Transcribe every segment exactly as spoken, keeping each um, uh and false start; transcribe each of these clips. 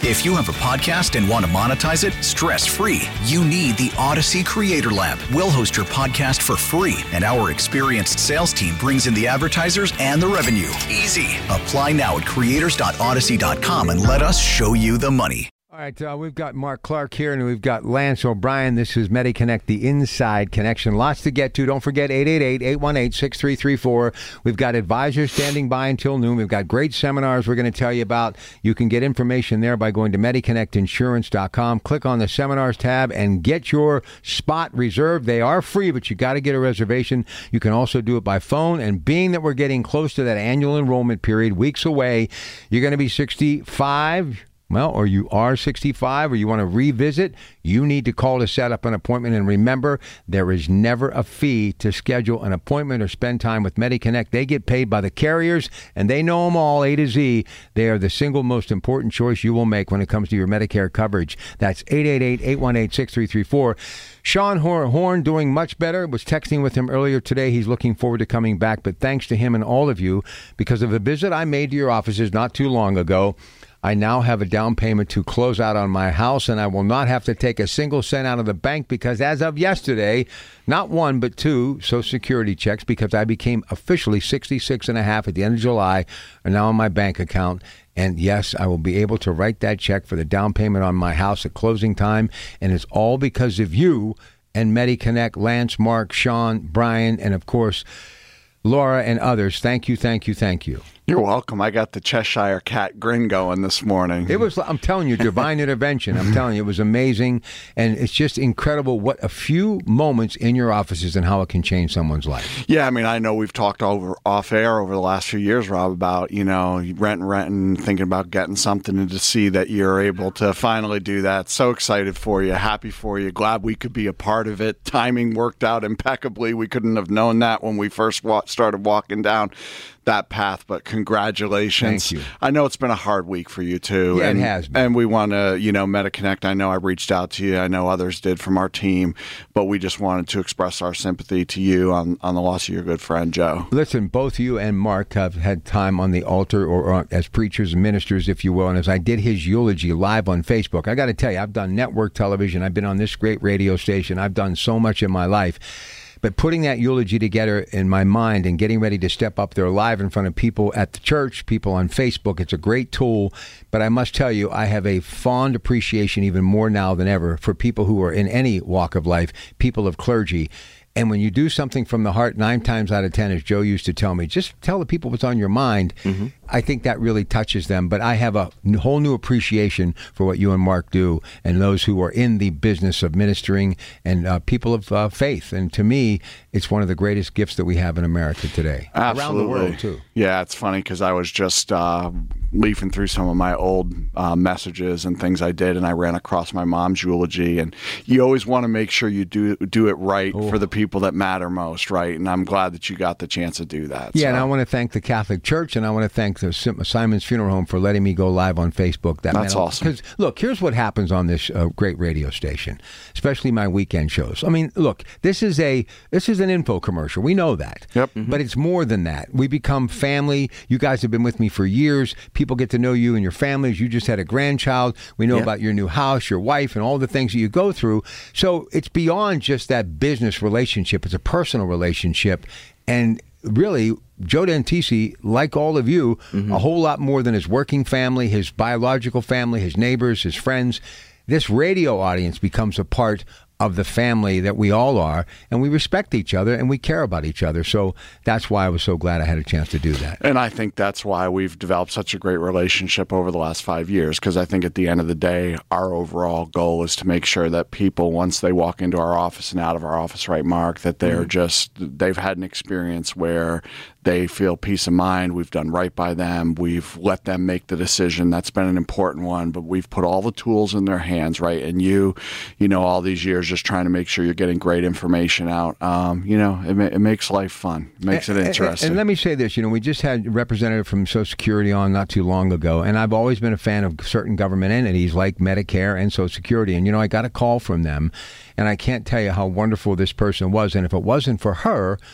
If you have a podcast and want to monetize it stress-free, you need the Odyssey Creator Lab. We'll host your podcast for free, and our experienced sales team brings in the advertisers and the revenue. Easy. Apply now at creators dot odyssey dot com and let us show you the money. All right, uh, we've got Mark Clark here, and we've got Lance O'Brien. This is MediConnect, the Inside Connection. Lots to get to. Don't forget, eight eight eight, eight one eight, six three three four. We've got advisors standing by until noon. We've got great seminars we're going to tell you about. You can get information there by going to medi connect insurance dot com. Click on the Seminars tab and get your spot reserved. They are free, but you got to get a reservation. You can also do it by phone, and being that we're getting close to that annual enrollment period, weeks away, you're going to be sixty-five. Well, or you are sixty-five, or you want to revisit, you need to call to set up an appointment. And remember, there is never a fee to schedule an appointment or spend time with MediConnect. They get paid by the carriers, and they know them all, A to Z. They are the single most important choice you will make when it comes to your Medicare coverage. That's eight eight eight, eight one eight, six three three four. Sean Horn doing much better. Was texting with him earlier today. He's looking forward to coming back. But thanks to him and all of you, because of a visit I made to your offices not too long ago, I now have a down payment to close out on my house, and I will not have to take a single cent out of the bank because as of yesterday, not one but two Social Security checks, because I became officially sixty-six and a half at the end of July, are now on my bank account. And yes, I will be able to write that check for the down payment on my house at closing time. And it's all because of you and MediConnect, Lance, Mark, Sean, Brian, and of course, Laura and others. Thank you, thank you, thank you. You're welcome. I got the Cheshire Cat grin going this morning. It was, I'm telling you, divine intervention. I'm telling you, it was amazing. And it's just incredible what a few moments in your offices and how it can change someone's life. Yeah, I mean, I know we've talked over off air over the last few years, Rob, about, you know, renting, renting, thinking about getting something, and to see that you're able to finally do that. So excited for you, happy for you, glad we could be a part of it. Timing worked out impeccably. We couldn't have known that when we first wa- started walking down that path, but congratulations. Thank you. I know it's been a hard week for you too. Yeah, and, it has been. And we want to, you know, MediConnect, I know I reached out to you. I know others did from our team, but we just wanted to express our sympathy to you on, on the loss of your good friend, Joe. Listen, both you and Mark have had time on the altar, or, or as preachers and ministers, if you will, and as I did his eulogy live on Facebook, I got to tell you, I've done network television. I've been on this great radio station. I've done so much in my life. But putting that eulogy together in my mind and getting ready to step up there live in front of people at the church, people on Facebook, it's a great tool. But I must tell you, I have a fond appreciation, even more now than ever, for people who are in any walk of life, people of clergy. And when you do something from the heart, nine times out of ten, as Joe used to tell me, just tell the people what's on your mind. Mm-hmm. I think that really touches them. But I have a whole new appreciation for what you and Mark do, and those who are in the business of ministering, and uh, people of uh, faith. And to me, it's one of the greatest gifts that we have in America today. Absolutely. Around the world, too. Yeah, it's funny because I was just uh, leafing through some of my old uh, messages and things I did, and I ran across my mom's eulogy. And you always want to make sure you do do it right oh. for the people that matter most, right? And I'm glad that you got the chance to do that. Yeah, so. and I want to thank the Catholic Church, and I want to thank the Simon's Funeral Home for letting me go live on Facebook. That That's meant, awesome. Because, look, here's what happens on this uh, great radio station, especially my weekend shows. I mean, look, this is a this is an info commercial. We know that. Yep. Mm-hmm. But it's more than that. We become family. You guys have been with me for years. People get to know you and your families. You just had a grandchild. We know yep. about your new house, your wife, and all the things that you go through. So it's beyond just that business relationship. It's a personal relationship. And really, Joe Dentisi, like all of you, mm-hmm. a whole lot more than his working family, his biological family, his neighbors, his friends. This radio audience becomes a part of the family that we all are, and we respect each other and we care about each other. So that's why I was so glad I had a chance to do that. And I think that's why we've developed such a great relationship over the last five years, because I think at the end of the day, our overall goal is to make sure that people, once they walk into our office and out of our office, right, Mark, that they're mm-hmm. just, they've had an experience where they feel peace of mind. We've done right by them. We've let them make the decision. That's been an important one, but we've put all the tools in their hands, right? And you, you know, all these years just trying to make sure you're getting great information out. Um, you know, it, it makes life fun. It makes and, it interesting. And, and let me say this, you know, we just had a representative from Social Security on not too long ago, and I've always been a fan of certain government entities like Medicare and Social Security. And, you know, I got a call from them, and I can't tell you how wonderful this person was. And if it wasn't for her,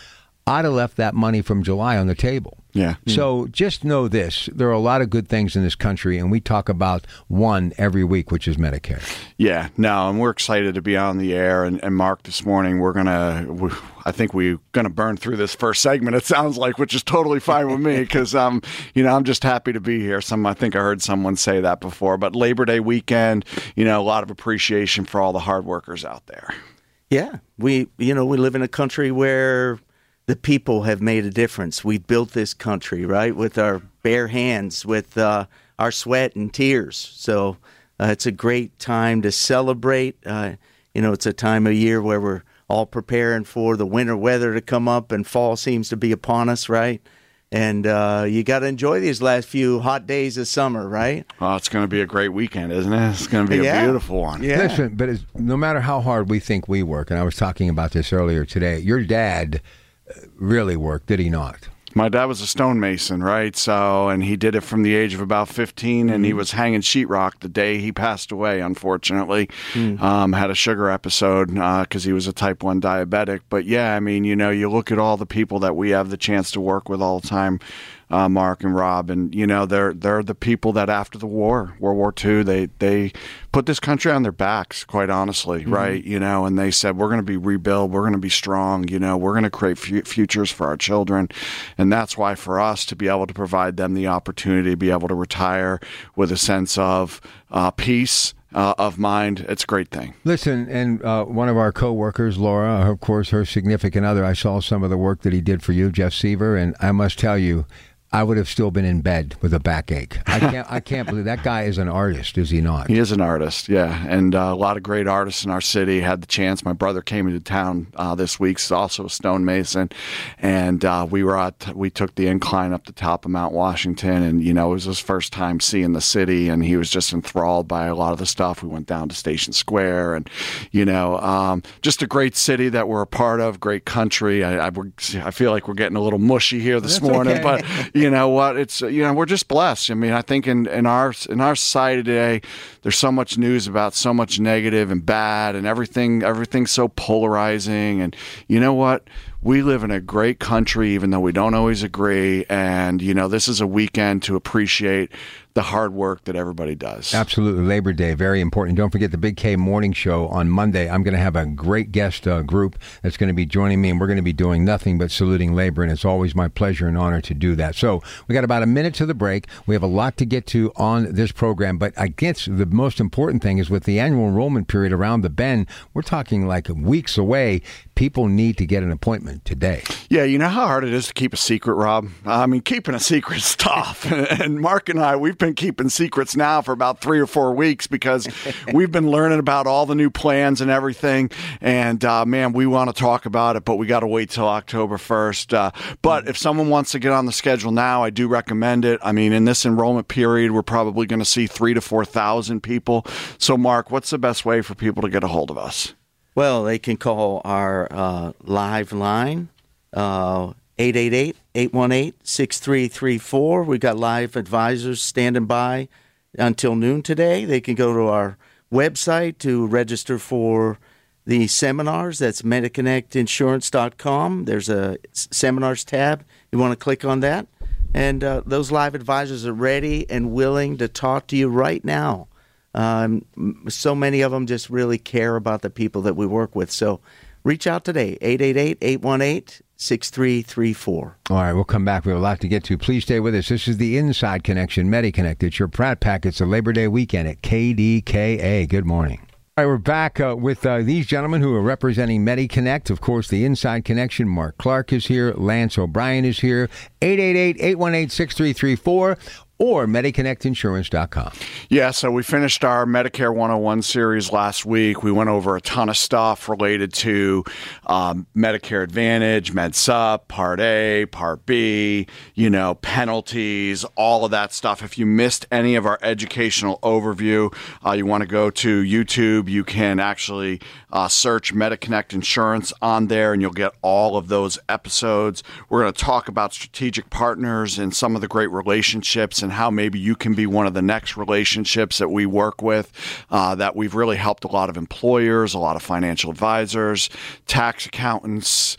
I'd have left that money from July on the table. Yeah. So just know this. There are a lot of good things in this country, and we talk about one every week, which is Medicare. Yeah, no, and we're excited to be on the air. And, and Mark, this morning, we're going to, I think we're going to burn through this first segment, it sounds like, which is totally fine with me because, um, you know, I'm just happy to be here. Some, I think I heard someone say that before. But Labor Day weekend, you know, a lot of appreciation for all the hard workers out there. Yeah, we, you know, we live in a country where the people have made a difference. We built this country, right, with our bare hands, with uh, our sweat and tears. So uh, it's a great time to celebrate. Uh, you know, it's a time of year where we're all preparing for the winter weather to come up, and fall seems to be upon us, right? And uh, you got to enjoy these last few hot days of summer, right? Oh, it's going to be a great weekend, isn't it? It's going to be yeah. a beautiful one. Yeah. Listen, but it's, no matter how hard we think we work, and I was talking about this earlier today, your dad really worked, did he not? My dad was a stonemason, right? So, and he did it from the age of about fifteen, and he was hanging sheetrock the day he passed away, unfortunately. Mm. Um, had a sugar episode because uh, he was a type one diabetic. But yeah, I mean, you know, you look at all the people that we have the chance to work with all the time, uh, Mark and Rob, and, you know, they're they're the people that after the war, World War Two, they, they put this country on their backs, quite honestly, mm-hmm. right? You know, and they said, we're going to be rebuilt, we're going to be strong, you know, we're going to create f- futures for our children. And that's why for us to be able to provide them the opportunity to be able to retire with a sense of uh, peace, Uh, of mind, it's a great thing. Listen, and uh, one of our co-workers, Laura, of course, her significant other, I saw some of the work that he did for you, Jeff Seaver, and I must tell you, I would have still been in bed with a backache. I can't I can't believe that guy is an artist, is he not? He is an artist, yeah. And uh, a lot of great artists in our city had the chance. My brother came into town uh, this week. He's also a stonemason. And uh, we were at, we took the incline up the top of Mount Washington. And, you know, it was his first time seeing the city. And he was just enthralled by a lot of the stuff. We went down to Station Square. And, you know, um, just a great city that we're a part of, great country. I, I, I feel like we're getting a little mushy here this That's morning. Okay. But you know what? It's, you know, we're just blessed. I mean, I think in, in our in our society today, there's so much news about so much negative and bad, and everything everything's so polarizing. And you know what? We live in a great country, even though we don't always agree. And, you know, this is a weekend to appreciate the hard work that everybody does. Absolutely. Labor Day, very important. Don't forget the Big K Morning Show on Monday. I'm going to have a great guest uh, group that's going to be joining me, and we're going to be doing nothing but saluting labor, and it's always my pleasure and honor to do that. So we got about a minute to the break. We have a lot to get to on this program, but I guess the most important thing is with the annual enrollment period around the bend, we're talking like weeks away. People need to get an appointment today. Yeah, you know how hard it is to keep a secret, Rob? I mean, keeping a secret is tough. And Mark and I, we've been keeping secrets now for about three or four weeks because we've been learning about all the new plans and everything. And, uh, man, we want to talk about it, but we got to wait till October first. Uh, but if someone wants to get on the schedule now, I do recommend it. I mean, in this enrollment period, we're probably going to see three to four thousand people. So, Mark, what's the best way for people to get a hold of us? Well, they can call our uh, live line, uh, eight eight eight, eight one eight, six three three four. We've got live advisors standing by until noon today. They can go to our website to register for the seminars. That's mediconnect insurance dot com. There's a seminars tab. You want to click on that. And uh, those live advisors are ready and willing to talk to you right now. Um, so many of them just really care about the people that we work with. So reach out today, eight eight eight, eight one eight, six three three four. All right, we'll come back. We have a lot to get to. Please stay with us. This is the Inside Connection, MediConnect. It's your Pratt Pack. It's a Labor Day weekend at K D K A. Good morning. All right, we're back uh, with uh, these gentlemen who are representing MediConnect. Of course, the Inside Connection. Mark Clark is here. Lance O'Brien is here. eight eight eight, eight one eight, six three three four. Or mediconnect insurance dot com. Yeah, so we finished our Medicare one oh one series last week. We went over a ton of stuff related to um, Medicare Advantage, MedSup, Part A, Part B, you know, penalties, all of that stuff. If you missed any of our educational overview, uh, you want to go to YouTube. You can actually uh, search MediConnect Insurance on there, and you'll get all of those episodes. We're going to talk about strategic partners and some of the great relationships and how maybe you can be one of the next relationships that we work with, uh, that we've really helped a lot of employers, a lot of financial advisors, tax accountants,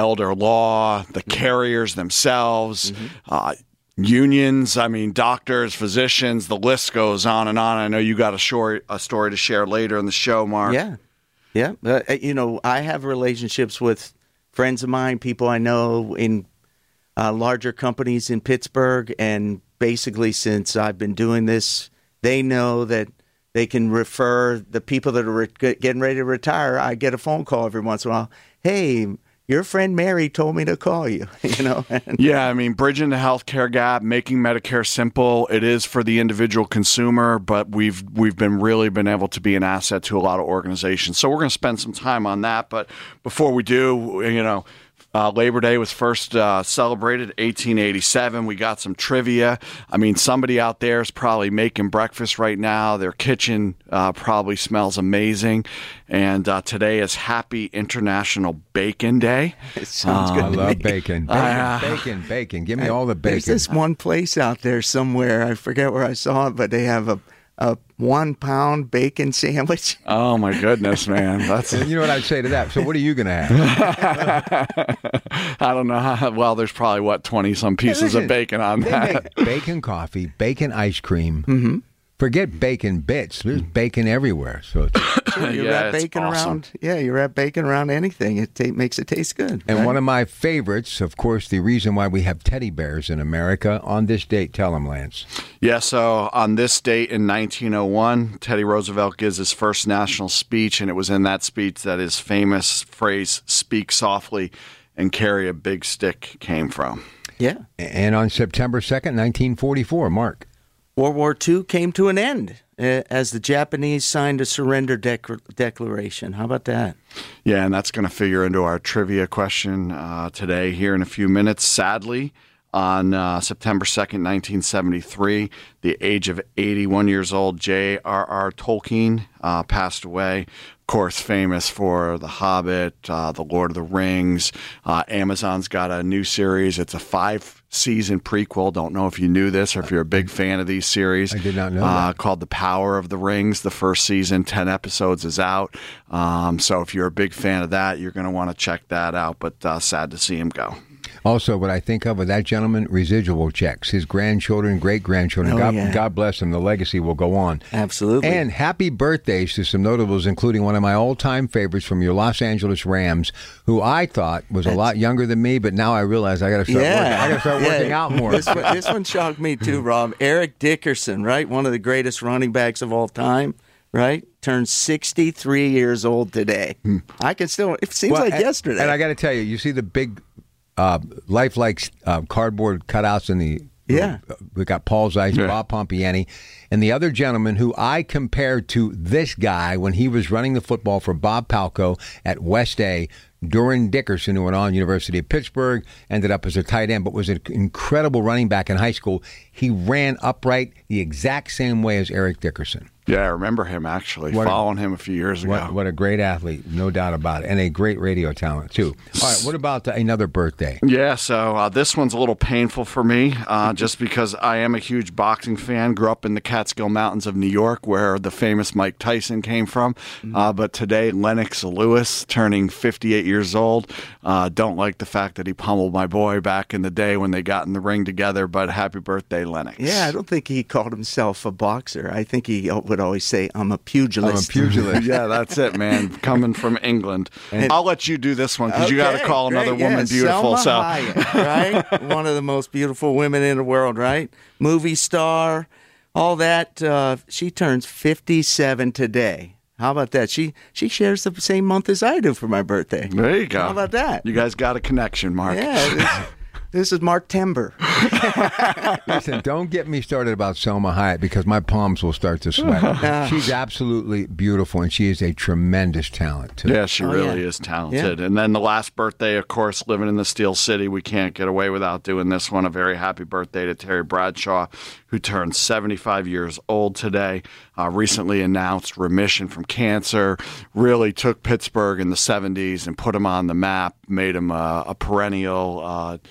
elder law, the carriers themselves, mm-hmm. uh, unions, I mean, doctors, physicians, the list goes on and on. I know you got a, short, a story to share later in the show, Mark. Yeah. Yeah. Uh, you know, I have relationships with friends of mine, people I know in uh, larger companies in Pittsburgh. And basically, since I've been doing this, they know that they can refer the people that are re- getting ready to retire. I get a phone call every once in a while. Hey, your friend Mary told me to call you, you know? Yeah, I mean, bridging the healthcare gap, making Medicare simple. It is for the individual consumer, but we've we've been really been able to be an asset to a lot of organizations. So we're going to spend some time on that. But before we do, you know, Uh, Labor Day was first uh, celebrated eighteen eighty-seven. We got some trivia. I mean, somebody out there is probably making breakfast right now. Their kitchen uh, probably smells amazing. And uh, today is Happy International Bacon Day. It sounds uh, good. I to love me. bacon. Bacon, uh, bacon, bacon. Give me all the bacon. There's this one place out there somewhere. I forget where I saw it, but they have a a one pound bacon sandwich. Oh my goodness, man! That's you know what I'd say to that. So what are you going to have? I don't know. How, well, there's probably what twenty some pieces Listen, of bacon on they that. make bacon coffee, bacon ice cream. Mm-hmm. Forget bacon bits. There's bacon everywhere. So it's, Sure, you Yeah, wrap it's bacon awesome. around. Yeah, you wrap bacon around anything. It ta- makes it taste good. and right? one of my favorites, of course, the reason why we have teddy bears in America on this date. Tell them, Lance. Yeah, so on this date in nineteen oh one, Teddy Roosevelt gives his first national speech, and it was in that speech that his famous phrase, speak softly and carry a big stick, came from. Yeah. And on September second, nineteen forty-four, Mark. World War Two came to an end uh, as the Japanese signed a surrender dec- declaration. How about that? Yeah, and that's going to figure into our trivia question uh, today here in a few minutes. Sadly, on uh, September second, nineteen seventy-three, the age of eighty-one years old, J R R. Tolkien uh, passed away. Of course, famous for The Hobbit, uh, The Lord of the Rings. Uh, Amazon's got a new series. It's a five-season prequel. Don't know if you knew this or if you're a big fan of these series. I did not know uh, that. Called The Power of the Rings. The first season, ten episodes, is out. Um, so if you're a big fan of that, you're going to want to check that out. But uh, sad to see him go. Also, what I think of with that gentleman, residual checks. His grandchildren, great-grandchildren. Oh, God, yeah. God bless him. The legacy will go on. Absolutely. And happy birthdays to some notables, including one of my all-time favorites from your Los Angeles Rams, who I thought was a lot younger than me, but now I realize I got to start, yeah. working, I gotta start yeah. working out more. This one, this one shocked me too, Rob. Eric Dickerson, right? One of the greatest running backs of all time, right? Turned sixty-three years old today. Hmm. I can still, it seems Well, like and, yesterday. And I got to tell you, you see the big uh, lifelike uh, cardboard cutouts in the Yeah. uh, we got Paul Zeiss, Yeah. Bob Pompiani, and the other gentleman who I compared to this guy when he was running the football for Bob Palco at West A. Doran Dickerson, who went on University of Pittsburgh, ended up as a tight end, but was an incredible running back in high school. He ran upright the exact same way as Eric Dickerson. Yeah, I remember him actually, What a- following him a few years ago. What, what a great athlete, no doubt about it, and a great radio talent, too. All right, what about uh, another birthday? Yeah, so uh, this one's a little painful for me, uh, just because I am a huge boxing fan. Grew up in the Catskill Mountains of New York, where the famous Mike Tyson came from. Uh, but today, Lennox Lewis, turning fifty-eight years old. Uh, don't like the fact that he pummeled my boy back in the day when they got in the ring together, but happy birthday, Lennox. Yeah, I don't think he called himself a boxer. I think he would always say, I'm a pugilist. I'm a pugilist. Yeah, that's it, man. Coming from England. And- I'll let you do this one because you got to Okay, call great, another yeah, woman beautiful. Selma So Hayek, right? One of the most beautiful women in the world, right? Movie star, all that. Uh, she turns fifty-seven today. How about that? She she shares the same month as I do for my birthday. there you go. How about that? You guys got a connection, Mark. Yeah, this, this is Mark Tember. Listen, don't get me started about Selma Hayek because my palms will start to sweat. She's absolutely beautiful, and she is a tremendous talent, too. Yeah, she Oh, really yeah. is talented. And then the last birthday, of course, living in the Steel City, we can't get away without doing this one. A very happy birthday to Terry Bradshaw, who turned seventy-five years old today. Uh, recently announced remission from cancer. Really took Pittsburgh in the seventies and put him on the map, made him a, a perennial uh,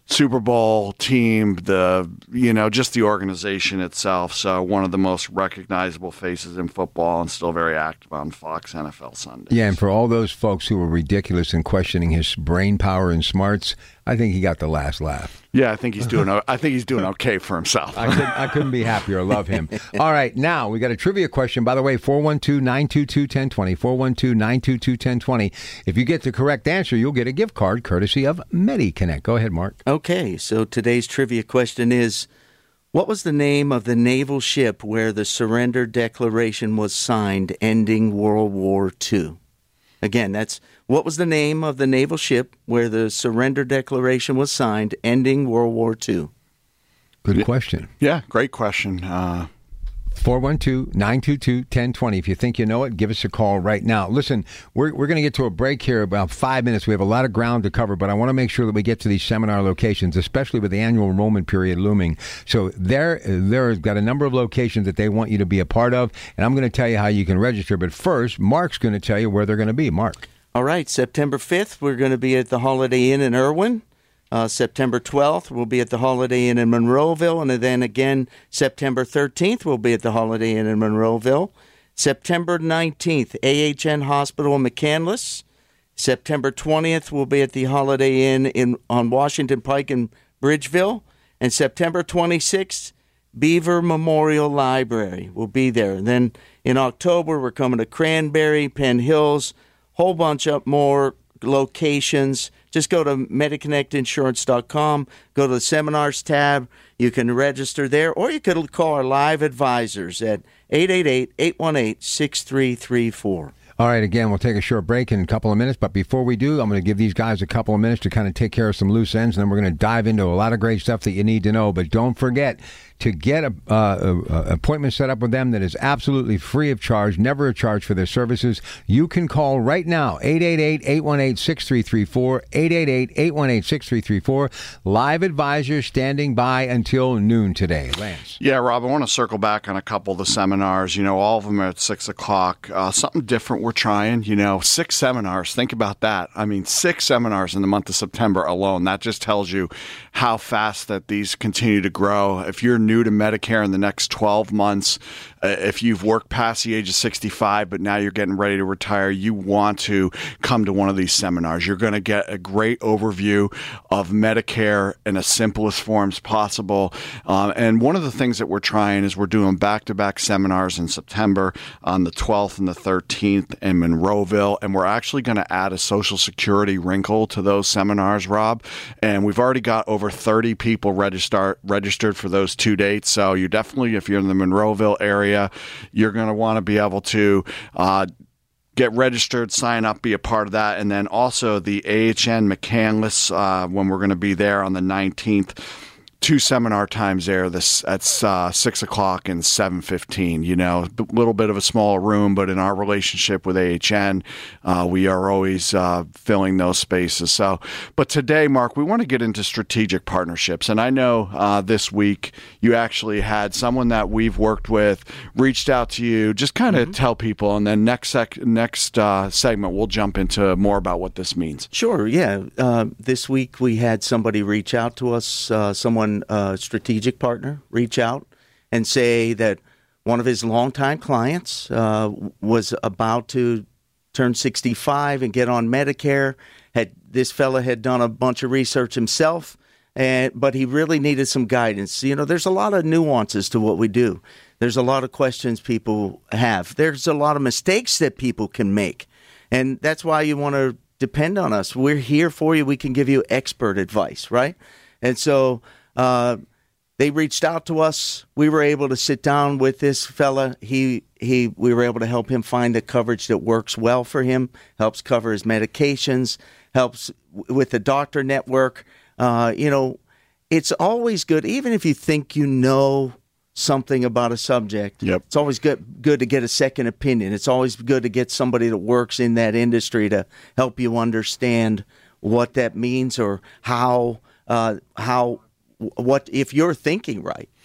Super Bowl team, the you know just the organization itself. So one of the most recognizable faces in football, and still very active on Fox N F L Sundays. Yeah, and for all those folks who were ridiculous in questioning his brain power and smarts, I think he got the last laugh. Yeah, I think he's doing. I think he's doing okay for himself. I, couldn't, I couldn't be happier. I love him. All right, now we got a trivia question. By the way, four one two, nine two two, one zero two zero, four one two, nine two two, one zero two zero. If you get the correct answer, you'll get a gift card courtesy of MediConnect. Go ahead, Mark. Okay, so today's trivia question is, what was the name of the naval ship where the surrender declaration was signed, ending World War Two? Again, that's what was the name of the naval ship where the surrender declaration was signed, ending World War Two? Good question. Yeah, great question. Uh, four one two, nine two two, one zero two zero. If you think you know it, give us a call right now. Listen, we're we're going to get to a break here about five minutes. We have a lot of ground to cover, but I want to make sure that we get to these seminar locations, especially with the annual enrollment period looming. So there, there's got a number of locations that they want you to be a part of, and I'm going to tell you how you can register. But first, Mark's going to tell you where they're going to be. Mark. All right, September fifth, we're going to be at the Holiday Inn in Irwin. Uh, September twelfth, we'll be at the Holiday Inn in Monroeville. And then again, September thirteenth, we'll be at the Holiday Inn in Monroeville. September nineteenth, A H N Hospital in McCandless. September twentieth, we'll be at the Holiday Inn in on Washington Pike in Bridgeville. And September twenty-sixth, Beaver Memorial Library. We'll be there. And then in October, we're coming to Cranberry, Penn Hills, whole bunch up more locations. Just go to Mediconnect Insurance dot com, go to the seminars tab. You can register there, or you could call our live advisors at eight eight eight, eight one eight, six three three four. All right, again, we'll take a short break in a couple of minutes, but before we do, I'm going to give these guys a couple of minutes to kind of take care of some loose ends, and then we're going to dive into a lot of great stuff that you need to know. But don't forget to get a, uh, a, a appointment set up with them that is absolutely free of charge, never a charge for their services. You can call right now, eight eight eight, eight one eight, six three three four, eight eight eight, eight one eight, six three three four. Live advisors standing by until noon today. Lance. Yeah, Rob, I want to circle back on a couple of the seminars. You know, all of them are at six o'clock. Uh, something different we're trying, you know, six seminars. Think about that. I mean, six seminars in the month of September alone. That just tells you how fast that these continue to grow. If you're new to Medicare in the next twelve months, uh, if you've worked past the age of sixty-five, but now you're getting ready to retire, you want to come to one of these seminars. You're going to get a great overview of Medicare in the simplest forms possible. Um, and one of the things that we're trying is we're doing back-to-back seminars in September on the twelfth and the thirteenth in Monroeville, and we're actually going to add a Social Security wrinkle to those seminars, Rob. And we've already got over thirty people register, registered for those two dates. So you definitely, if you're in the Monroeville area, you're going to want to be able to uh, get registered, sign up, be a part of that. And then also the A H N McCandless, uh, when we're going to be there on the nineteenth. Two seminar times there. This at uh, six o'clock and seven fifteen. You know, a little bit of a small room, but in our relationship with A H N, uh, we are always uh, filling those spaces. So, but today, Mark, we want to get into strategic partnerships, and I know uh, this week you actually had someone that we've worked with reached out to you. Just kind of mm-hmm. tell people, and then next sec- next uh, segment we'll jump into more about what this means. Sure. Yeah. Uh, this week we had somebody reach out to us. Uh, someone. A strategic partner reach out and say that one of his longtime clients uh, was about to turn sixty-five and get on Medicare. Had this fella had done a bunch of research himself, and but he really needed some guidance. You know, there's a lot of nuances to what we do. There's a lot of questions people have. There's a lot of mistakes that people can make, and that's why you want to depend on us. We're here for you. We can give you expert advice, right? And so. Uh, they reached out to us. We were able to sit down with this fella. He he. We were able to help him find the coverage that works well for him, helps cover his medications, helps with the doctor network. Uh, you know, it's always good, even if you think you know something about a subject. Yep. It's always good good to get a second opinion. It's always good to get somebody that works in that industry to help you understand what that means or how uh, how. What if you're thinking right?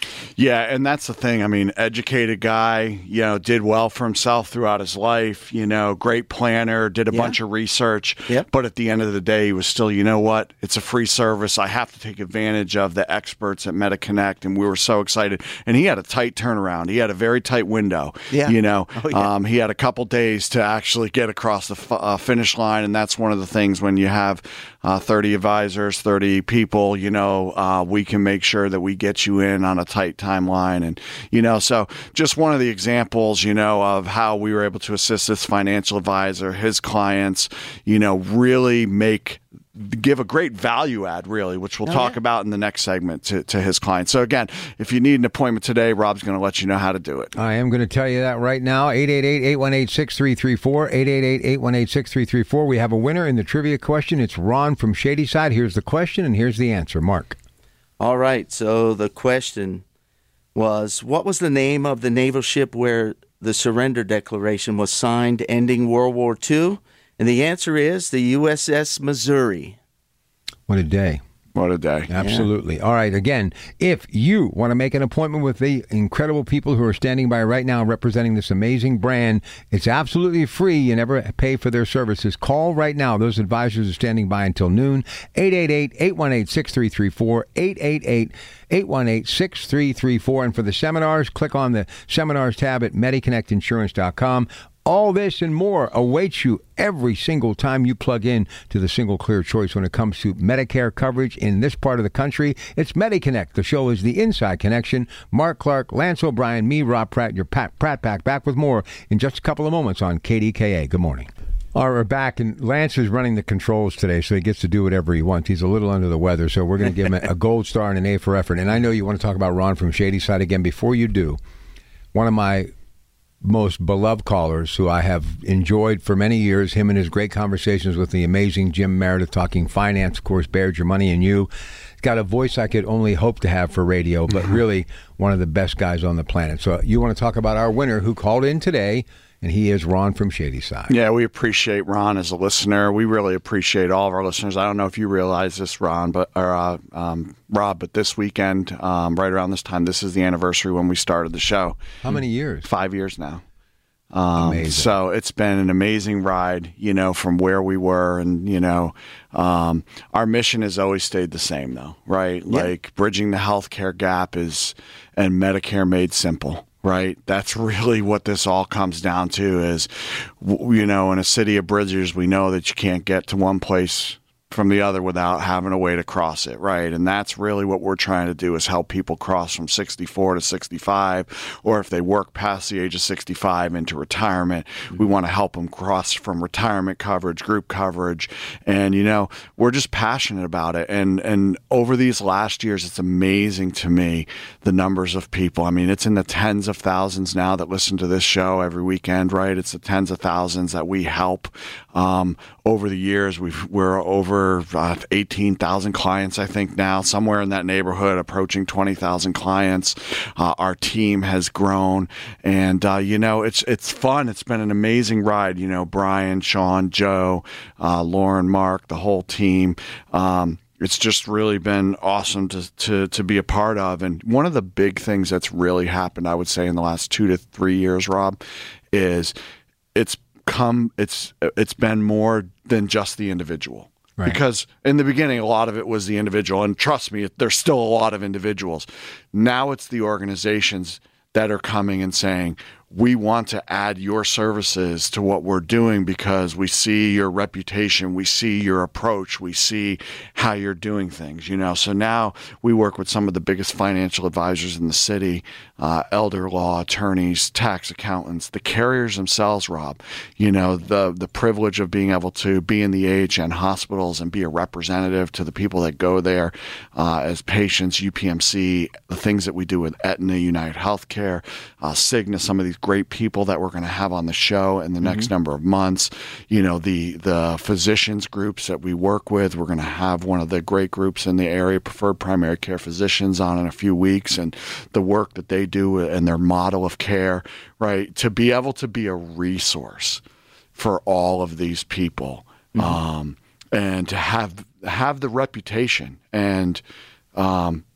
Yeah, and that's the thing. I mean, educated guy, you know, did well for himself throughout his life, you know, great planner, did a Yeah. bunch of research. Yep. But at the end of the day, he was still, you know what? It's a free service. I have to take advantage of the experts at MetaConnect, and we were so excited. And he had a tight turnaround. He had a very tight window. Yeah. You know, Oh, yeah. um, he had a couple days to actually get across the f- uh, finish line, and that's one of the things when you have uh, thirty advisors, thirty people, you know, uh, we can make sure that we get you in on a tight timeline. And, you know, so just one of the examples, you know, of how we were able to assist this financial advisor, his clients, you know, really make give a great value add, really, which we'll Oh, talk yeah. about in the next segment to, to his clients. So again, if you need an appointment today, Rob's going to let you know how to do it. I am going to tell you that right now. eight eight eight, eight one eight, six three three four. eight eight eight, eight one eight, six three three four. We have a winner in the trivia question. It's Ron from Shadyside. Here's the question, and here's the answer. Mark. All right. So the question was, what was the name of the naval ship where the surrender declaration was signed ending World War Two? And the answer is the U S S Missouri. What a day. What a day. Absolutely. All right. Again, if you want to make an appointment with the incredible people who are standing by right now representing this amazing brand, it's absolutely free. You never pay for their services. Call right now. Those advisors are standing by until noon. eight eight eight, eight one eight, six three three four. eight eight eight, eight one eight, six three three four. And for the seminars, click on the seminars tab at mediconnect insurance dot com. All this and more awaits you every single time you plug in to the single clear choice when it comes to Medicare coverage in this part of the country. It's MediConnect. The show is the Inside Connection. Mark Clark, Lance O'Brien, me, Rob Pratt, your Pat Pratt Pack, back with more in just a couple of moments on K D K A. Good morning. All right, we're back, and Lance is running the controls today, so he gets to do whatever he wants. He's a little under the weather, so we're going to give him a gold star and an A for effort. And I know you want to talk about Ron from Shadyside again. Before you do, one of my most beloved callers who I have enjoyed for many years, him and his great conversations with the amazing Jim Meredith talking finance, of course, Baird, Your Money, and You. He's got a voice I could only hope to have for radio, but really one of the best guys on the planet. So you want to talk about our winner who called in today, and he is Ron from Shadyside. Yeah, we appreciate Ron as a listener. We really appreciate all of our listeners. I don't know if you realize this, Ron, but or uh, um, Rob, but this weekend, um, right around this time, this is the anniversary when we started the show. How many years? Five years now. Um, Amazing. So it's been an amazing ride, you know, from where we were. And, you know, um, our mission has always stayed the same, though, right? Yeah. Like bridging the healthcare gap is, and Medicare made simple. Right. That's really what this all comes down to is, you know, in a city of bridges, we know that you can't get to one place from the other without having a way to cross it, right? And that's really what we're trying to do is help people cross from sixty-four to sixty-five, or if they work past the age of sixty-five into retirement, we want to help them cross from retirement coverage, group coverage, and you know, we're just passionate about it. And and over these last years, it's amazing to me the numbers of people. I mean, it's in the tens of thousands now that listen to this show every weekend, right? It's the tens of thousands that we help. Um, over the years, we've we're over Uh, eighteen thousand clients, I think now, somewhere in that neighborhood, approaching twenty thousand clients. Uh, our team has grown, and uh, you know, it's it's fun. It's been an amazing ride. You know, Brian, Sean, Joe, uh, Lauren, Mark, the whole team. Um, It's just really been awesome to, to to be a part of. And one of the big things that's really happened, I would say, in the last two to three years, Rob, is it's come it's it's been more than just the individual. Right. Because in the beginning, a lot of it was the individual. And trust me, there's still a lot of individuals. Now it's the organizations that are coming and saying, we want to add your services to what we're doing because we see your reputation, we see your approach, we see how you're doing things, you know. So now we work with some of the biggest financial advisors in the city, uh, elder law attorneys, tax accountants, the carriers themselves, Rob. You know, the the privilege of being able to be in the A H N hospitals and be a representative to the people that go there uh, as patients, U P M C, the things that we do with Aetna, United Healthcare, uh, Cigna, some of these great people that we're going to have on the show in the mm-hmm. next number of months. You know, the the physicians groups that we work with, we're going to have one of the great groups in the area, Preferred Primary Care Physicians, on in a few weeks, and the work that they do and their model of care, right? To be able to be a resource for all of these people, mm-hmm. um, and to have have the reputation and um,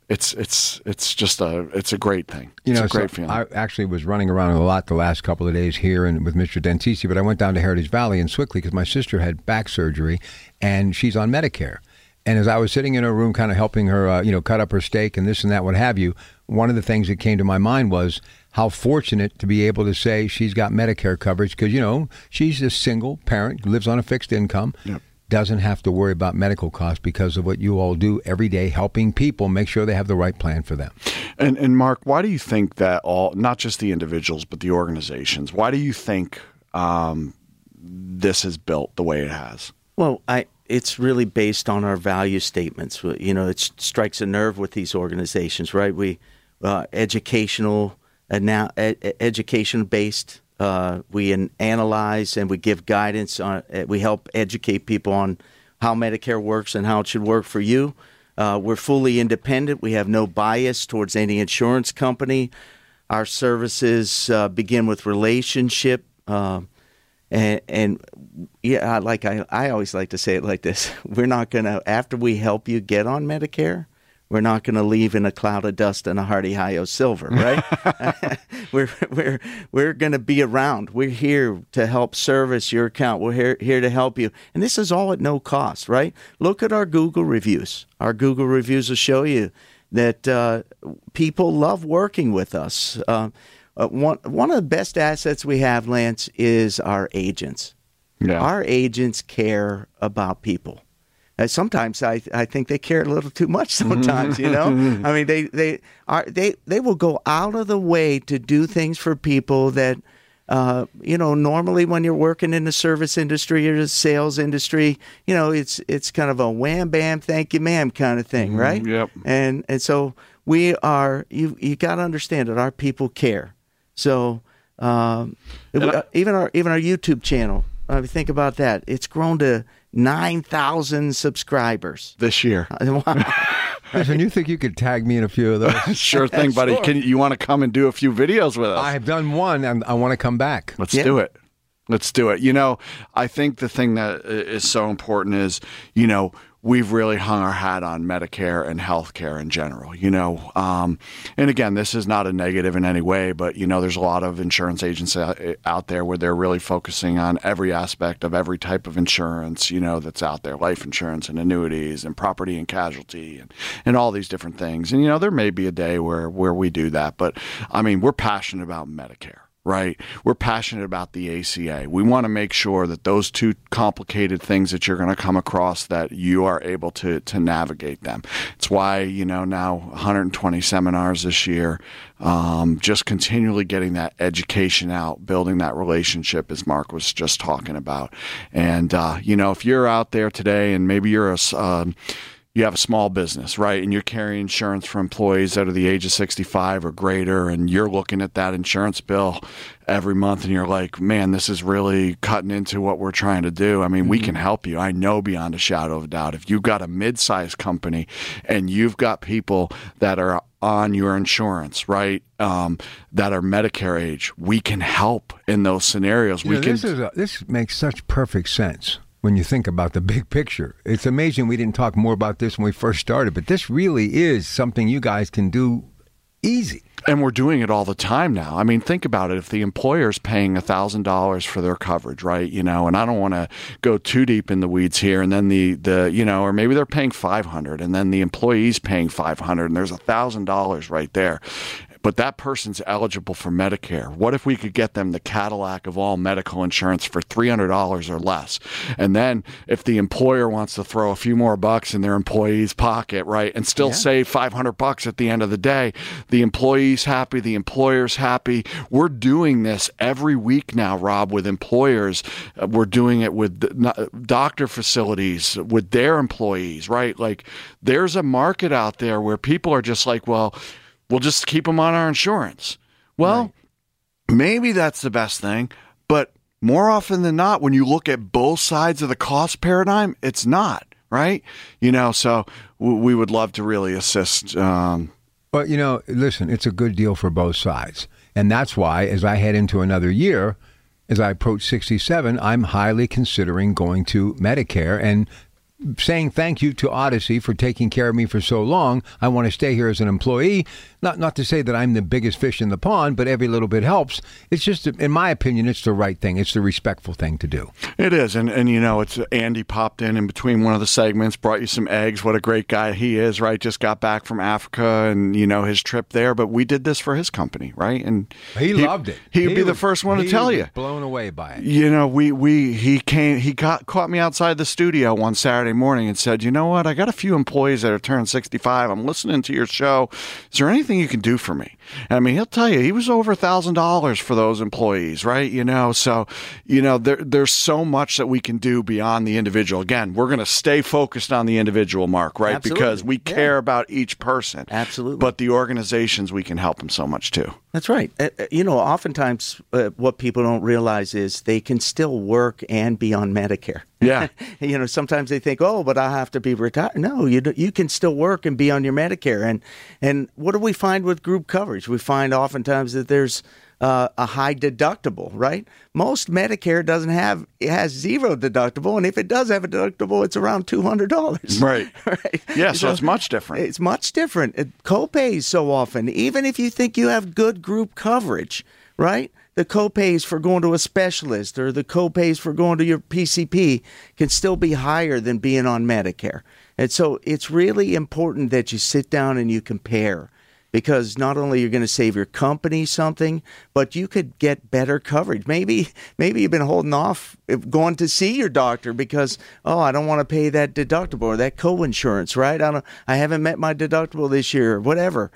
it's it's it's just a it's a great thing. You it's know, a great so feeling. I actually was running around a lot the last couple of days here and with Mister Dentisi, but I went down to Heritage Valley in Swickley because my sister had back surgery, and she's on Medicare. And as I was sitting in her room, kind of helping her, uh, you know, cut up her steak and this and that, what have you, one of the things that came to my mind was how fortunate to be able to say she's got Medicare coverage because, you know, she's a single parent, lives on a fixed income. Yep. Doesn't have to worry about medical costs because of what you all do every day, helping people make sure they have the right plan for them. And, and Mark, why do you think that all, not just the individuals, but the organizations, why do you think um, this is built the way it has? Well, I it's really based on our value statements. You know, it strikes a nerve with these organizations, right? We uh, educational, uh, ed- education-based. Uh, we an- analyze and we give guidance on. Uh, we help educate people on how Medicare works and how it should work for you. Uh, we're fully independent. We have no bias towards any insurance company. Our services uh, begin with relationship, uh, and, and yeah, like I, I always like to say it like this: we're not gonna after we help you get on Medicare. We're not going to leave in a cloud of dust and a Hardy Hi-O silver, right? we're we're we're going to be around. We're here to help service your account. We're here here to help you, and this is all at no cost, right? Look at our Google reviews. Our Google reviews will show you that uh, people love working with us. Uh, uh, one one of the best assets we have, Lance, is our agents. Yeah. Our agents care about people. Uh, sometimes I I think they care a little too much. Sometimes, you know, I mean they they are they they will go out of the way to do things for people that uh, you know normally when you're working in the service industry or the sales industry, you know it's it's kind of a wham bam thank you ma'am kind of thing, right? Mm, yep. And and so we are you you got to understand that our people care. So um, I, even our even our YouTube channel. I mean, think about that. It's grown to nine thousand subscribers this year. Listen, you think you could tag me in a few of those? Sure thing, buddy. Sure. Can you want to come and do a few videos with us? I've done one, and I want to come back. Let's yeah. do it. Let's do it. You know, I think the thing that is so important is, you know, we've really hung our hat on Medicare and healthcare in general, you know. Um, and again, this is not a negative in any way, but, you know, there's a lot of insurance agents out there where they're really focusing on every aspect of every type of insurance, you know, that's out there, life insurance and annuities and property and casualty and, and all these different things. And, you know, there may be a day where, where we do that, but I mean, we're passionate about Medicare. Right? We're passionate about the A C A. We want to make sure that those two complicated things that you're going to come across, that you are able to to navigate them. It's why, you know, now one hundred twenty seminars this year, um, just continually getting that education out, building that relationship, as Mark was just talking about. And, uh, you know, if you're out there today and maybe you're a um, you have a small business, right, and you're carrying insurance for employees that are the age of sixty-five or greater, and you're looking at that insurance bill every month and you're like, man, this is really cutting into what we're trying to do. I mean, mm-hmm. we can help you. I know beyond a shadow of a doubt. If you've got a mid-sized company and you've got people that are on your insurance, right, um, that are Medicare age, we can help in those scenarios. You we know, can. This, is a, this makes such perfect sense. When you think about the big picture. It's amazing we didn't talk more about this when we first started, but this really is something you guys can do easy. And we're doing it all the time now. I mean, think about it. If the employer's paying one thousand dollars for their coverage, right, you know, and I don't want to go too deep in the weeds here, and then the, the you know, or maybe they're paying five hundred dollars, and then the employee's paying five hundred dollars, and there's one thousand dollars right there. But that person's eligible for Medicare. What if we could get them the Cadillac of all medical insurance for three hundred dollars or less? And then if the employer wants to throw a few more bucks in their employee's pocket, right, and still yeah. save five hundred bucks at the end of the day, the employee's happy, the employer's happy. We're doing this every week now, Rob, with employers. We're doing it with doctor facilities, with their employees, right? Like, there's a market out there where people are just like, well, we'll just keep them on our insurance. Well, right. maybe that's the best thing, but more often than not, when you look at both sides of the cost paradigm, it's not, right? You know, so w- we would love to really assist. Um, but, you know, listen, it's a good deal for both sides. And that's why, as I head into another year, as I approach sixty-seven, I'm highly considering going to Medicare. And saying thank you to Odyssey for taking care of me for so long. I want to stay here as an employee. Not not to say that I'm the biggest fish in the pond, but every little bit helps. It's just, in my opinion, it's the right thing. It's the respectful thing to do. It is. And, and you know, it's Andy popped in in between one of the segments, brought you some eggs. What a great guy he is, right? Just got back from Africa and, you know, his trip there. But we did this for his company, right? And he, he loved it. He would be was, the first one to tell you. Blown away by it. You know, we, we he came, he got caught me outside the studio one Saturday morning and said, you know what? I got a few employees that are turned sixty-five. I'm listening to your show. Is there anything you can do for me? I mean, he'll tell you he was over a thousand dollars for those employees, right? You know, so, you know, there, there's so much that we can do beyond the individual. Again, we're going to stay focused on the individual, Mark, right? Absolutely. Because we care yeah. about each person. Absolutely. But the organizations, we can help them so much too. That's right. Uh, you know, oftentimes uh, what people don't realize is they can still work and be on Medicare. Yeah. You know, sometimes they think, oh, but I have to be retired. No, you do, you can still work and be on your Medicare. And and what do we find with group coverage? We find oftentimes that there's uh, a high deductible, right? Most Medicare doesn't have, it has zero deductible. And if it does have a deductible, it's around two hundred dollars. Right. Right. Yeah, so, so it's much different. It's much different. It, copays so often, even if you think you have good group coverage, right? The copays for going to a specialist or the copays for going to your P C P can still be higher than being on Medicare. And so it's really important that you sit down and you compare, because not only you're going to save your company something, but you could get better coverage. Maybe maybe you've been holding off going to see your doctor because, oh, I don't want to pay that deductible or that co-insurance, right? I don't, I haven't met my deductible this year or whatever.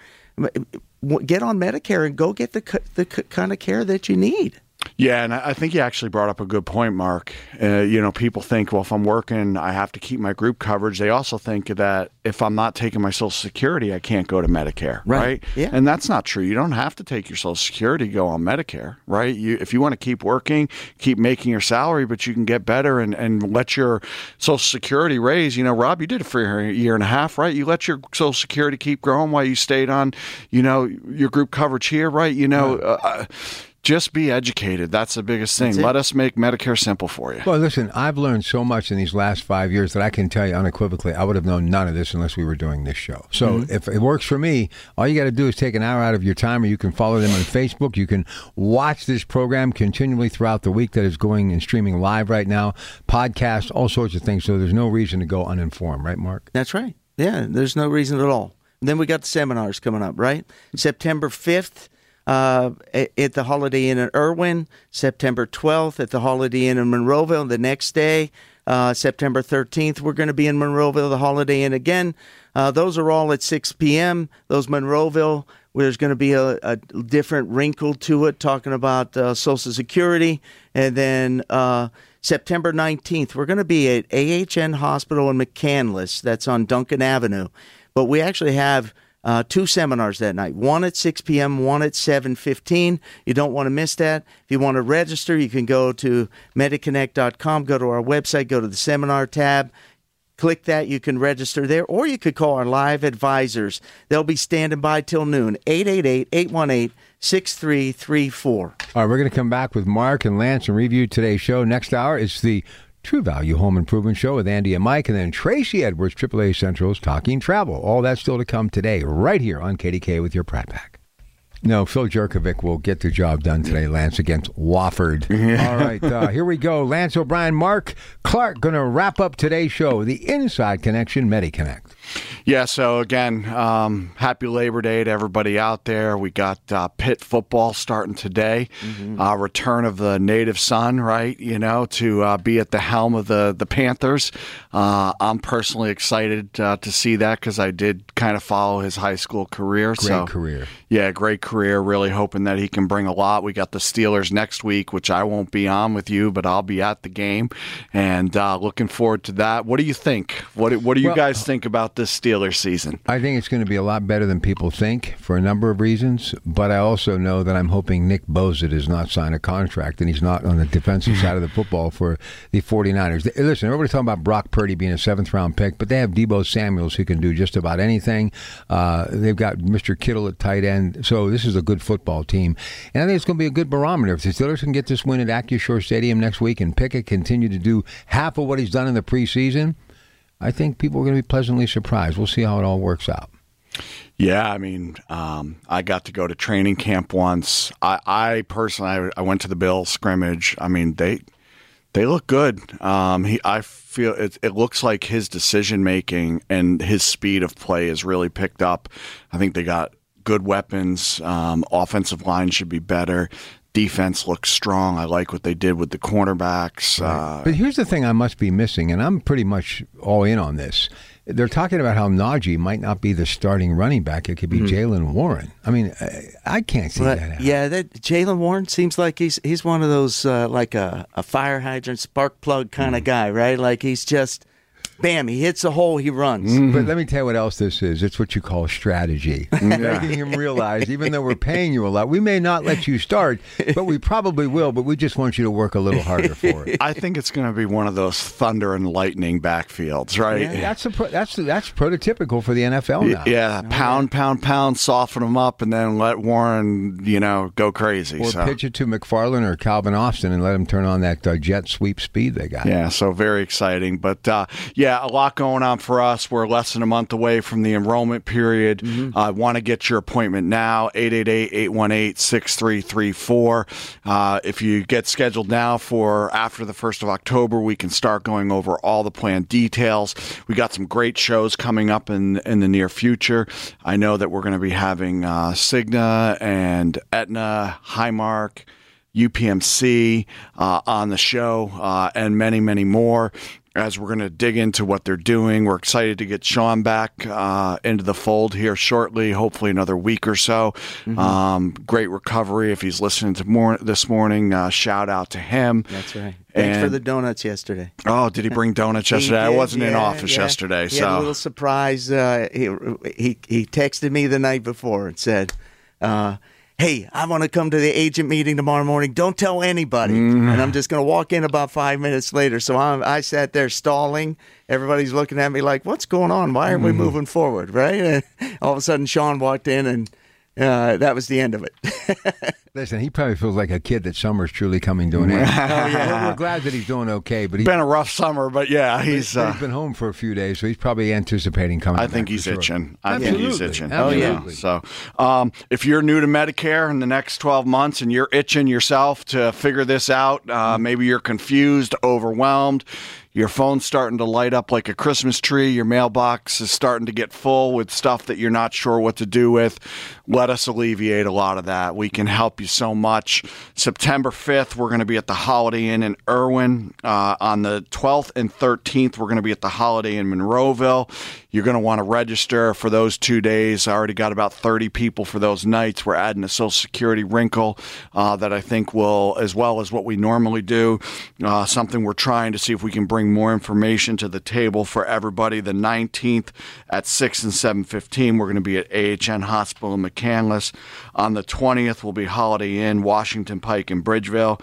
Get on Medicare and go get the the kind of care that you need. Yeah, and I think you actually brought up a good point, Mark. Uh, you know, people think, well, if I'm working, I have to keep my group coverage. They also think that if I'm not taking my Social Security, I can't go to Medicare, right? right? Yeah. And that's not true. You don't have to take your Social Security to go on Medicare, right? You, if you want to keep working, keep making your salary, but you can get better and, and let your Social Security raise. You know, Rob, you did it for a year and a half, right? You let your Social Security keep growing while you stayed on, you know, your group coverage here, right? You know, right. Uh, Just be educated. That's the biggest thing. Let us make Medicare simple for you. Well, listen, I've learned so much in these last five years that I can tell you unequivocally, I would have known none of this unless we were doing this show. So mm-hmm. if it works for me, all you got to do is take an hour out of your time, or you can follow them on Facebook. You can watch this program continually throughout the week that is going and streaming live right now, podcasts, all sorts of things. So there's no reason to go uninformed, right, Mark? That's right. Yeah, there's no reason at all. And then we got the seminars coming up, right? September fifth. Uh, at the Holiday Inn in Irwin, September twelfth at the Holiday Inn in Monroeville. The next day, uh, September thirteenth, we're going to be in Monroeville, the Holiday Inn again. Uh, those are all at six p.m. Those Monroeville, where there's going to be a, a different wrinkle to it, talking about uh, Social Security. And then uh, September nineteenth, we're going to be at A H N Hospital in McCandless. That's on Duncan Avenue. But we actually have Uh, two seminars that night, one at six p.m., one at seven fifteen. You don't want to miss that. If you want to register, you can go to Mediconnect dot com, go to our website, go to the seminar tab, click that. You can register there, or you could call our live advisors. They'll be standing by till noon, eight eight eight, eight one eight, six three three four. All right, we're going to come back with Mark and Lance and review today's show. Next hour is the True Value Home Improvement Show with Andy and Mike, and then Tracy Edwards, triple A Central's Talking Travel. All that's still to come today, right here on K D K with your Pratt Pack. No, Phil Jerkovic will get the job done today, Lance, against Wofford. All right, uh, here we go. Lance O'Brien, Mark Clark, going to wrap up today's show, the Inside Connection MediConnect. Yeah, so again, um, happy Labor Day to everybody out there. We got uh, Pitt football starting today. Mm-hmm. Uh, return of the native son, right? You know, to uh, be at the helm of the, the Panthers. Uh, I'm personally excited uh, to see that because I did kind of follow his high school career. Great so, career. Yeah, great career. Really hoping that he can bring a lot. We got the Steelers next week, which I won't be on with you, but I'll be at the game. And uh, looking forward to that. What do you think? What, what do you well, guys think about this Steelers season? I think it's going to be a lot better than people think for a number of reasons, but I also know that I'm hoping Nick Bosa does not sign a contract and he's not on the defensive side of the football for the 49ers. Listen, everybody's talking about Brock Purdy being a seventh-round pick, but they have Deebo Samuels who can do just about anything. Uh, they've got Mister Kittle at tight end, so this is a good football team. And I think it's going to be a good barometer. If the Steelers can get this win at Acrisure Stadium next week and Pickett continue to do half of what he's done in the preseason, I think people are going to be pleasantly surprised. We'll see how it all works out. Yeah, I mean, um, I got to go to training camp once. I, I personally, I, I went to the Bills scrimmage. I mean, they they look good. Um, he, I feel it, it looks like his decision making and his speed of play is really picked up. I think they got good weapons. Um, offensive line should be better. Defense looks strong. I like what they did with the cornerbacks. Right. Uh, but here's the thing I must be missing, and I'm pretty much all in on this. They're talking about how Najee might not be the starting running back. It could be mm-hmm. Jaylen Warren. I mean, I, I can't see but, that happen. Yeah, that Jaylen Warren seems like he's he's one of those uh, like a, a fire hydrant, spark plug kind of mm-hmm. guy, right? Like he's just, bam, he hits a hole, he runs. Mm-hmm. But let me tell you what else this is. It's what you call strategy. Yeah. Making him realize, even though we're paying you a lot, we may not let you start, but we probably will, but we just want you to work a little harder for it. I think it's going to be one of those thunder and lightning backfields, right? Yeah, that's a pro- that's that's prototypical for the N F L now. Yeah, pound, pound, pound, soften them up, and then let Warren, you know, go crazy. Or so. pitch it to McFarland or Calvin Austin and let him turn on that uh, jet sweep speed they got. Yeah, so very exciting. But, uh, yeah, a lot going on for us. We're less than a month away from the enrollment period. Mm-hmm. I uh, want to get your appointment now, eight eight eight, eight one eight, six three three four. Uh, if you get scheduled now for after the first of October, we can start going over all the plan details. We got some great shows coming up in, in the near future. I know that we're going to be having uh, Cigna and Aetna, Highmark, U P M C uh, on the show, uh, and many, many more. As we're going to dig into what they're doing, we're excited to get Sean back uh, into the fold here shortly, hopefully another week or so. Mm-hmm. Um, great recovery. If he's listening to more this morning, uh, shout out to him. That's right. Thanks and, for the donuts yesterday. Oh, did he bring donuts yesterday? Did, I wasn't yeah, in office yeah. yesterday. He so had a little surprise. Uh, he, he, he texted me the night before and said, uh, hey, I want to come to the agent meeting tomorrow morning. Don't tell anybody. Mm. And I'm just going to walk in about five minutes later. So I'm, I sat there stalling. Everybody's looking at me like, what's going on? Why aren't mm. we moving forward, right? And all of a sudden, Sean walked in, and uh, that was the end of it. Listen, he probably feels like a kid that summer's truly coming to an end. Oh, yeah. We're glad that he's doing okay. But he's been a rough summer, but yeah, he's but uh, he's been home for a few days, so he's probably anticipating coming. I back think he's sure. itching. I Absolutely. think he's itching. Absolutely. Oh yeah. So, um, if you're new to Medicare in the next twelve months and you're itching yourself to figure this out, uh, maybe you're confused, overwhelmed. Your phone's starting to light up like a Christmas tree. Your mailbox is starting to get full with stuff that you're not sure what to do with. Let us alleviate a lot of that. We can help you so much. September fifth, we're going to be at the Holiday Inn in Irwin. Uh, on the twelfth and thirteenth, we're going to be at the Holiday Inn Monroeville. You're going to want to register for those two days. I already got about thirty people for those nights. We're adding a Social Security wrinkle uh, that I think will, as well as what we normally do, uh, something we're trying to see if we can bring more information to the table for everybody. The nineteenth at six and seven fifteen, we're going to be at A H N Hospital in McCandless. On the twentieth, we'll be Holiday Inn, Washington Pike in Bridgeville.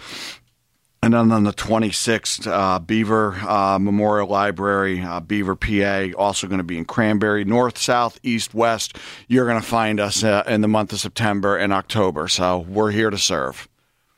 And then on the twenty-sixth, uh, Beaver uh, Memorial Library, uh, Beaver, P A, also going to be in Cranberry. North, south, east, west, you're going to find us uh, in the month of September and October. So we're here to serve.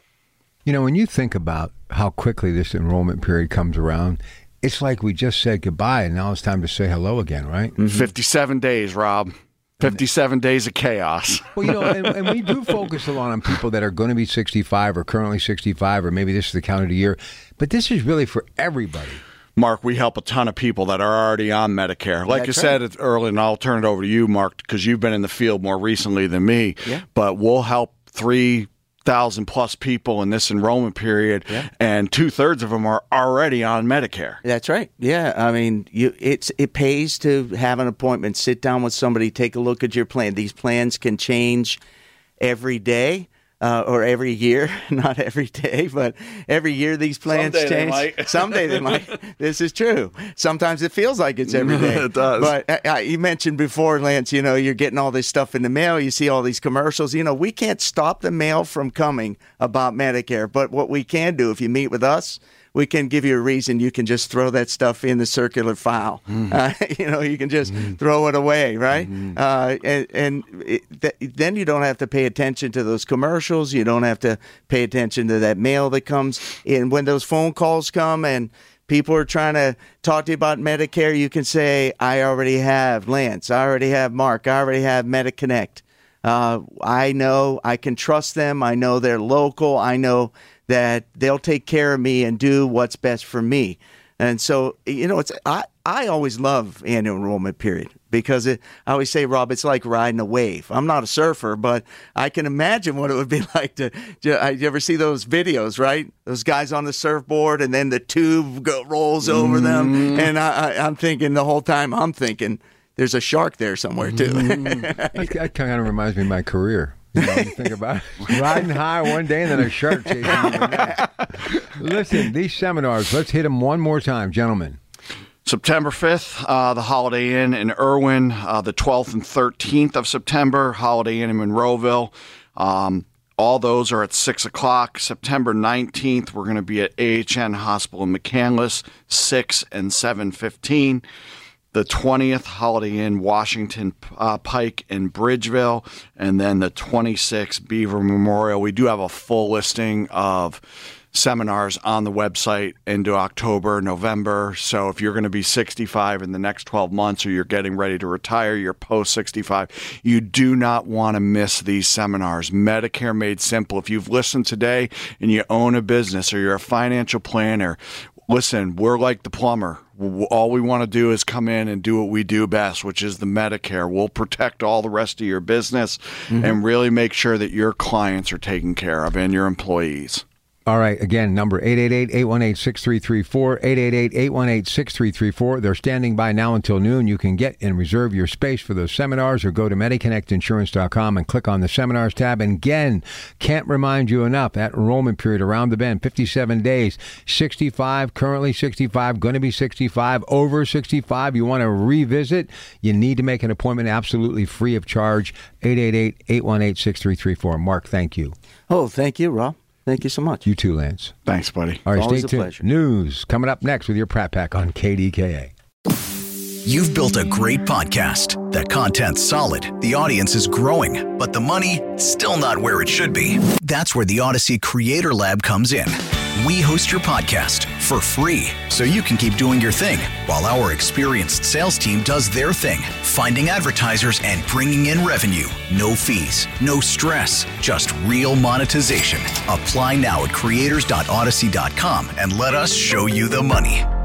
You know, when you think about how quickly this enrollment period comes around, it's like we just said goodbye, and now it's time to say hello again, right? Mm-hmm. fifty-seven days, Rob. fifty-seven days of chaos. Well, you know, and, and we do focus a lot on people that are going to be sixty-five or currently sixty-five, or maybe this is the calendar year. But this is really for everybody. Mark, we help a ton of people that are already on Medicare. Like That's you said right. earlier, and I'll turn it over to you, Mark, because you've been in the field more recently than me. Yeah. But we'll help three thousand plus people in this enrollment period, yeah. and two thirds of them are already on Medicare. That's right. Yeah, I mean, you, it's it pays to have an appointment, sit down with somebody, take a look at your plan. These plans can change every day uh, or every year, not every day, but every year these plans Someday change. They might. Someday they might. This is true. Sometimes it feels like it's every day. It does. But uh, you mentioned before, Lance, you know, you're getting all this stuff in the mail. You see all these commercials. You know, we can't stop the mail from coming about Medicare. But what we can do, if you meet with us, we can give you a reason you can just throw that stuff in the circular file. Mm. Uh, you know, you can just mm. throw it away, right? Mm. Uh, and and it, th- then you don't have to pay attention to those commercials. You don't have to pay attention to that mail that comes in when those phone calls come and People are trying to talk to you about Medicare. You can say, I already have Lance. I already have Mark. I already have MediConnect. Uh, I know I can trust them. I know they're local. I know that they'll take care of me and do what's best for me. And so, you know, it's I, I always love annual enrollment period because it, I always say, Rob, it's like riding a wave. I'm not a surfer, but I can imagine what it would be like to, to you ever see those videos, right? Those guys on the surfboard and then the tube go, rolls over them. Mm. And I, I, I'm thinking the whole time, I'm thinking there's a shark there somewhere too. Mm. that, that kind of reminds me of my career. You know, you think about it. Riding high one day and then a shark chasing you the next. Listen, these seminars, let's hit them one more time, gentlemen. September fifth, uh, the Holiday Inn in Irwin. Uh, the twelfth and thirteenth of September, Holiday Inn in Monroeville. Um, all those are at six o'clock. September nineteenth, we're going to be at A H N Hospital in McCandless, six and seven fifteen. The twentieth, Holiday Inn Washington uh, Pike in Bridgeville, and then the twenty-sixth, Beaver Memorial. We do have a full listing of seminars on the website into October, November. So if you're going to be sixty-five in the next twelve months or you're getting ready to retire, you're post sixty-five, you do not want to miss these seminars. Medicare Made Simple. If you've listened today and you own a business or you're a financial planner, listen, we're like the plumber. All we want to do is come in and do what we do best, which is the Medicare. We'll protect all the rest of your business mm-hmm. and really make sure that your clients are taken care of and your employees. All right. Again, number eight eight eight, eight one eight, six three three four, eight eight eight, eight one eight, six three three four. They're standing by now until noon. You can get and reserve your space for those seminars or go to Mediconnect Insurance dot com and click on the seminars tab. And again, can't remind you enough, that enrollment period around the bend, fifty-seven days, sixty-five, currently sixty-five, going to be sixty-five, over sixty-five. You want to revisit, you need to make an appointment absolutely free of charge, eight eight eight, eight one eight, six three three four. Mark, thank you. Oh, thank you, Rob. Thank you so much. You too, Lance. Thanks, buddy. All right, Always stay a tuned. pleasure. News coming up next with your Pratt Pack on K D K A. You've built a great podcast. The content's solid, the audience is growing, but the money, still not where it should be. That's where the Odyssey Creator Lab comes in. We host your podcast for free, so you can keep doing your thing, while our experienced sales team does their thing, finding advertisers and bringing in revenue. No fees, no stress, just real monetization. Apply now at creators dot odyssey dot com and let us show you the money.